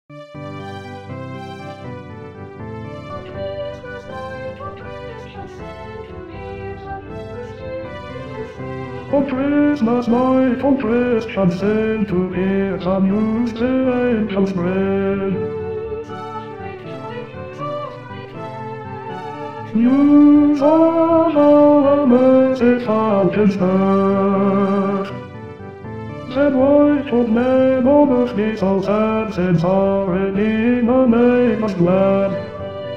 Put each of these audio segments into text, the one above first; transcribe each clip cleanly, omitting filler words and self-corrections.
On Christmas night, on Christians sent to hear the news the angels spread. News of how mercy fountains burst. Said white old men on the fleece of sands and sorrow in the name of glad.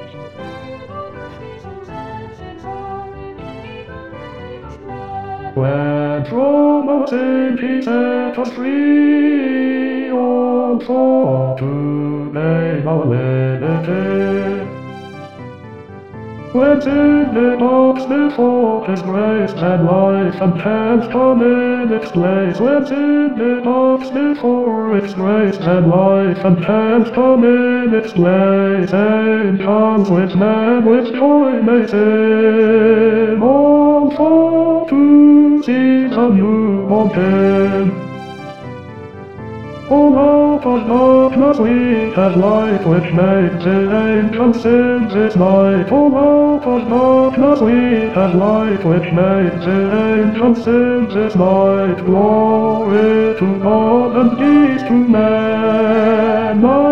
When from the Saint he set us free, all for to make our liberty. When sin did box before his grace, and life and death come in its place. When sin did box before its grace, and life and death come in its place. Angels with men with joy may sing, all for to see the newborn King. Oh, out of darkness we have light, which makes the angels sing this night. Oh, out of darkness we have light, which makes the angels sing this night. Glory to God and peace to men.